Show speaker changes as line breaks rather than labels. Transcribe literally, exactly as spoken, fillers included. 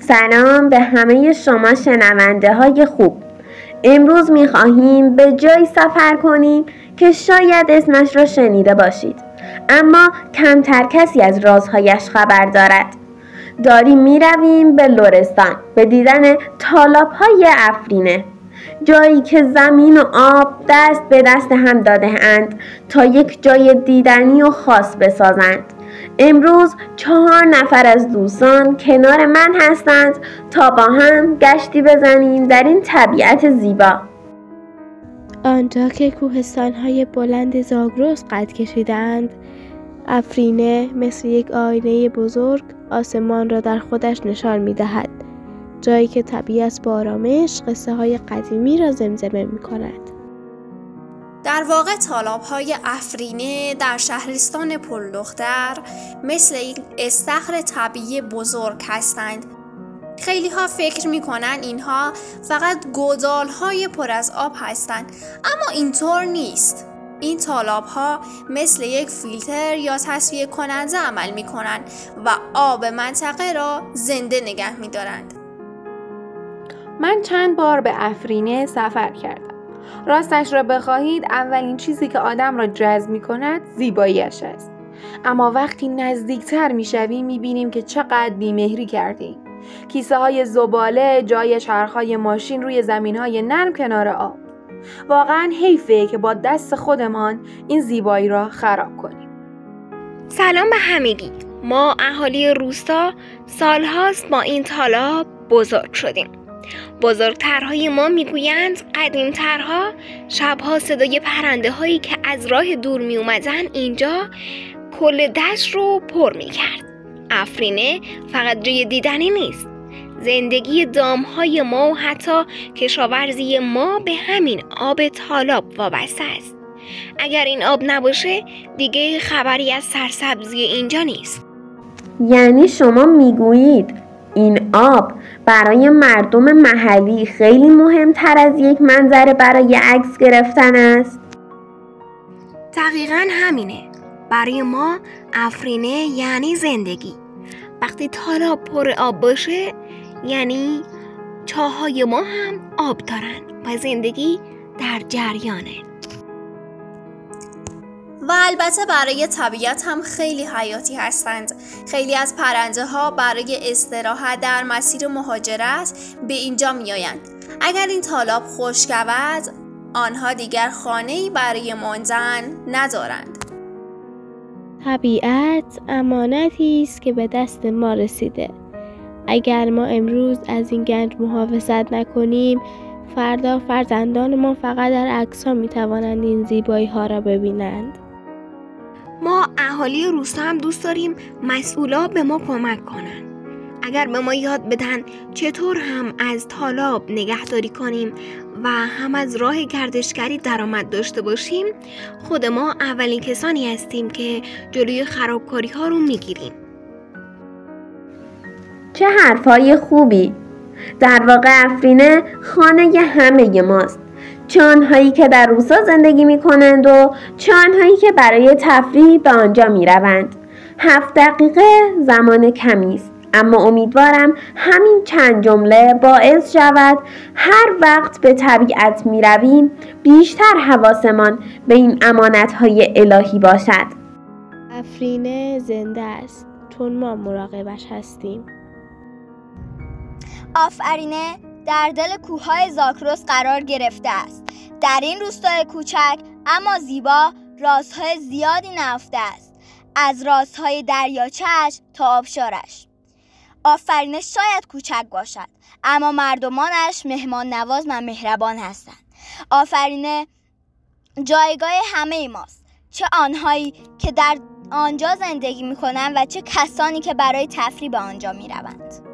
سلام به همه شما شنونده های خوب. امروز میخواهیم به جایی سفر کنیم که شاید اسمش را شنیده باشید، اما کمتر کسی از رازهایش خبر دارد. داریم میرویم به لرستان به دیدن تالاب های افرینه، جایی که زمین و آب دست به دست هم داده اند تا یک جای دیدنی و خاص بسازند. امروز چهار نفر از دوستان کنار من هستند تا با هم گشتی بزنیم در این طبیعت زیبا.
آنجا که کوهستان‌های بلند زاگرس قد کشیدند، افرینه مثل یک آینه بزرگ آسمان را در خودش نشان می‌دهد، جایی که طبیعت با آرامش قصه های قدیمی را زمزمه می‌کند.
در واقع تالاب‌های افرینه در شهرستان پلدختر مثل یک استخر طبیعی بزرگ هستند. خیلی ها فکر می‌کنند اینها فقط گودال‌های پر از آب هستند، اما اینطور نیست. این تالاب‌ها مثل یک فیلتر یا تصفیه کننده عمل می‌کنند و آب منطقه را زنده نگه می‌دارند.
من چند بار به افرینه سفر کردم. راستش را بخواهید اولین چیزی که آدم را جذب می کند زیباییش است. اما وقتی نزدیکتر می شویم می بینیم که چقدر بیمهری کردیم. کیسه های زباله جای چرخهای ماشین روی زمین های نرم کنار آب. واقعا حیفه که با دست خودمان این زیبایی را خراب کنیم.
سلام به همگی. ما اهالی روستا سالهاست با این تالاب بزرگ شدیم. بزرگترهای ما میگویند قدیمترها شبها صدای پرنده هایی که از راه دور می اومدن اینجا کل دشت رو پر می کرد. افرینه فقط جای دیدنی نیست. زندگی دامهای ما و حتی کشاورزی ما به همین آب تالاب وابسته است. اگر این آب نباشه دیگه خبری از سرسبزی اینجا نیست.
یعنی شما میگویید این آب برای مردم محلی خیلی مهمتر از یک منظره برای عکس گرفتن است؟
دقیقاً همینه. برای ما افرینه یعنی زندگی. وقتی تالاب پر آب باشه یعنی چاهای ما هم آب دارن و زندگی در جریانه.
و البته برای طبیعت هم خیلی حیاتی هستند. خیلی از پرنده ها برای استراحت در مسیر مهاجرت به اینجا می آیند. اگر این تالاب خشک شود، آنها دیگر خانه‌ای برای ماندن ندارند.
طبیعت امانتی است که به دست ما رسیده. اگر ما امروز از این گنج محافظت نکنیم، فردا فرزندان ما فقط در عکس‌ها می‌توانند این زیبایی‌ها را ببینند.
ما اهالی روستا هم دوست داریم مسئولا به ما کمک کنن. اگر به ما یاد بدن چطور هم از تالاب نگهداری کنیم و هم از راه گردشگری درآمد داشته باشیم، خود ما اولین کسانی هستیم که جلوی خرابکاری ها رو میگیریم.
چه حرفای خوبی! در واقع افرینه خانه همه ماست، چه آنهایی که در روستا زندگی می کنند و چه آنهایی که برای تفریح به آنجا می روند. هفت دقیقه زمان کمی است، اما امیدوارم همین چند جمله باعث شود هر وقت به طبیعت می رویم بیشتر حواسمان به این امانت‌های الهی باشد.
افرینه زنده است چون ما مراقبش هستیم.
آفرینه در دل کوههای زاگرس قرار گرفته است. در این روستای کوچک اما زیبا رازهای زیادی نهفته است، از رازهای دریاچه‌اش تا آبشارش. آفرینه شاید کوچک باشد اما مردمانش مهمان نواز و مهربان هستند. آفرینه جایگاه همه ماست، چه آنهایی که در آنجا زندگی می‌کنند و چه کسانی که برای تفریح به آنجا می‌روند.